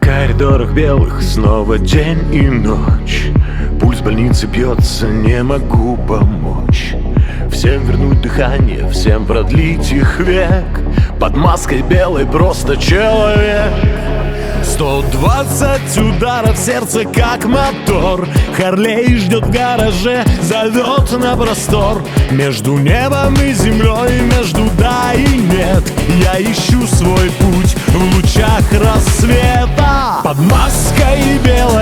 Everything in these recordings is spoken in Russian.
коридорах белых снова день и ночь. Пульс больницы бьется, не могу помочь. Всем вернуть дыхание, всем продлить их век. Под маской белой просто человек. 120 ударов сердца, как мотор. Харлей ждет в гараже, зовет на простор. Между небом и землей, между да и нет, я ищу свой путь в лучах рассвета. Под маской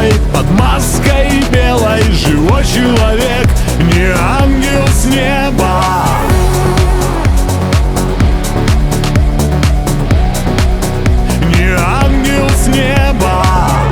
белой живой человек, не ангел с неба. С неба.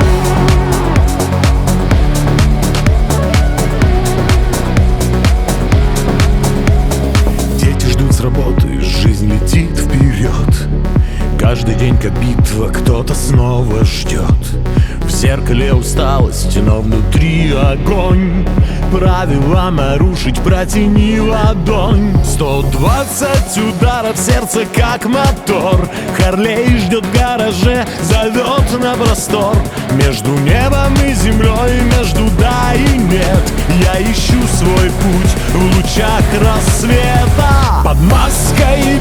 Дети ждут с работы, жизнь летит вперед. Каждый день как битва, кто-то снова ждет. В зеркале усталость, но внутри огонь. Правила нарушить, протяни ладонь. 120 ударов сердца, как мотор. Харлей ждет в гараже, зовет на простор. Между небом и землей, между да и нет, я ищу свой путь в лучах рассвета. Под маской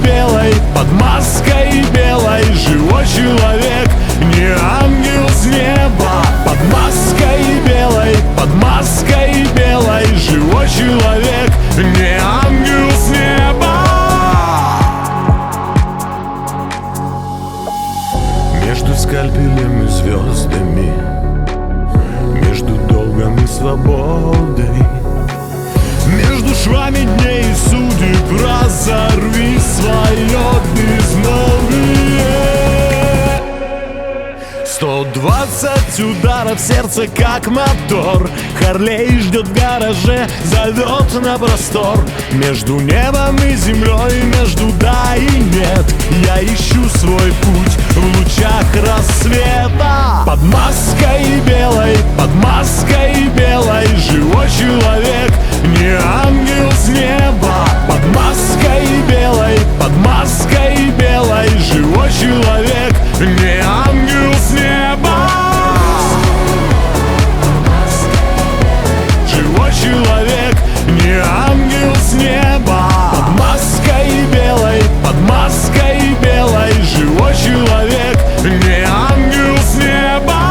белой живой человек, не ангел с неба. Под маской белой живой человек, не ангел с неба. Между скальпелем и звездами, между долгом и свободой, между швами дней и судеб, разорви свое безмолвие. 120 ударов сердца, как мотор. Харлей ждет в гараже, зовет на простор. Между небом и землей, между да и нет, я ищу свой путь в лучах рассвета. Под маской белой живой человек, не ангел с неба. Под маской белой живой человек, не ангел с неба. Живой человек, не ангел с неба. Под маской белой живой человек, не ангел с неба.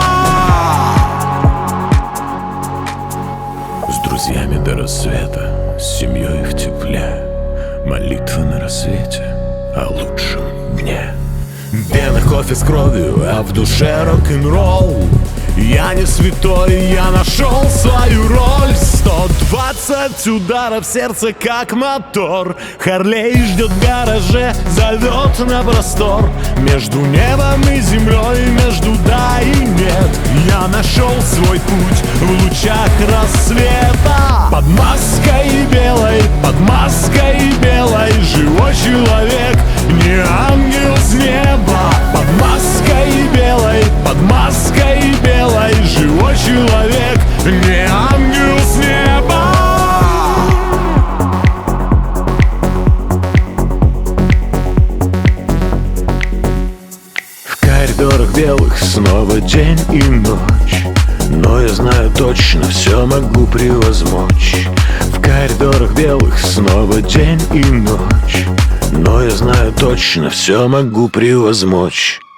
С друзьями до рассвета, с семьей в тепле, молитва на рассвете о лучшем дне. В венах кофе с кровью, а в душе рок-н-ролл. Я не святой, я нашел свою роль. 120 ударов сердца, как мотор. Харлей ждет в гараже, зовет на простор. Между небом и землей, между да и нет, я нашел свой путь в лучах рассвета. Под маской белой живой человек, не ангел с неба. Под маской белой живой человек, не ангел с неба. В коридорах белых снова день и ночь, но я знаю точно, все могу превозмочь. В коридорах белых снова день и ночь, но я знаю точно, все могу превозмочь.